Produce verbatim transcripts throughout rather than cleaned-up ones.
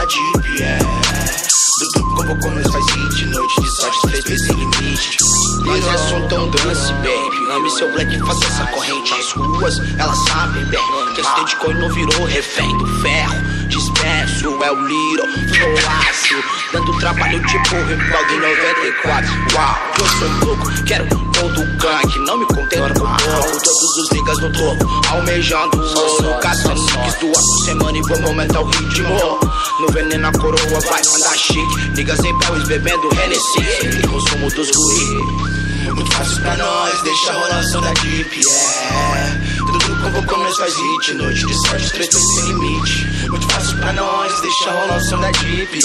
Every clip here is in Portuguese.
da Deep, é. Dudu convocou, nós faz hit. Noite de sorte, três vezes sem limite. Nós é soltão, dance, baby. Ame seu black, faça essa corrente. As ruas, elas sabem bem que esse Deadcore não virou refém do ferro. Disperso, é o Little Floaço, dando trabalho tipo rival de noventa e quatro. Uau, eu sou louco, quero todo gank. Não me contento com pouco. Todos os niggas no topo, almejando o ouro. Caçando nicks duas por semana e vamos aumentar o ritmo. No veneno a coroa vai mandar chique. Niggas em Paris bebendo Hennessy. E consumo dos guri. Muito fácil pra nós, deixa a rolação da Deep, é. Tudo convocou, nós faz hit. Noite de sorte, três vezes sem limite. Muito fácil pra nós, deixa a rolação da Deep,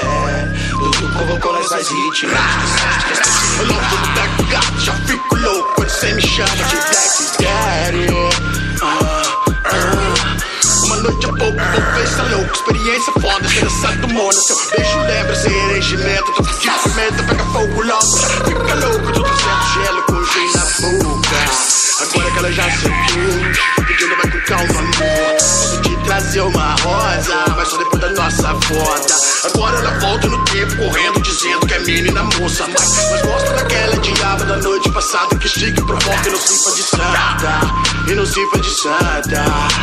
é. Tudo convocou, nós faz hit. Noite de sorte, três vezes sem limite. Eu louco da gata, já fico louco quando cê me chama de Black Daddy. Ah, ah. Uma noite a pouco, vou ver se é louco. Experiência foda, cê dançando do mundo. Seu beijo lembra sem regimento. Tô de pimenta, pega fogo logo. Fica louco, tô trazendo gelo com gin na boca. Agora que ela já subiu, pedindo vai com calma, amor. Posso te trazer uma rosa, mas só depois da nossa foda. Agora ela volta no tempo, correndo, dizendo que é menina moça. Mas, mas gosta daquela diaba da noite passada que estica e provoca e nos rifa de santa. E nos rifa de santa.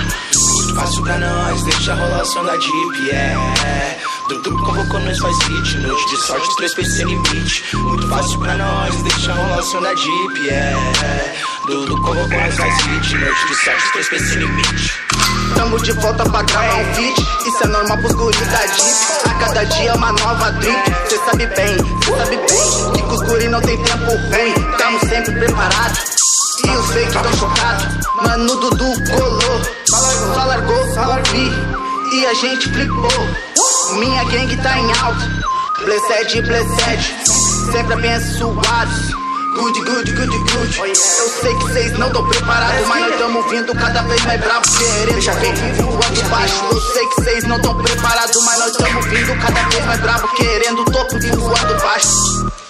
Muito fácil pra nós, deixa a rolação da Deep, é. Dudu convocou, nós faz hit. Noite de sorte, três vezes sem limite. Muito fácil pra nós, deixa a rolação da Deep, é. Dudu convocou, nós faz hit. Noite de sorte, três vezes sem limite. Tamo de volta pra gravar um feat. Isso é normal pros guris da Deep. A cada dia é uma nova drip. Cê sabe bem, cê sabe bem que com os guris não tem tempo ruim. Tamo sempre preparados e os fake tão chocados. Mano, Dudu colou, só largou, só vi e a gente flipou. Minha gangue tá em alta, blessed, blessed, sempre abençoados. Good, good, good, good. Eu sei que cês não tão preparados, mas nós tamo vindo cada vez mais bravo, querendo já vem voando baixo. Eu sei que cês não tão preparados, mas nós tamo vindo cada vez mais bravo, querendo o topo voando baixo.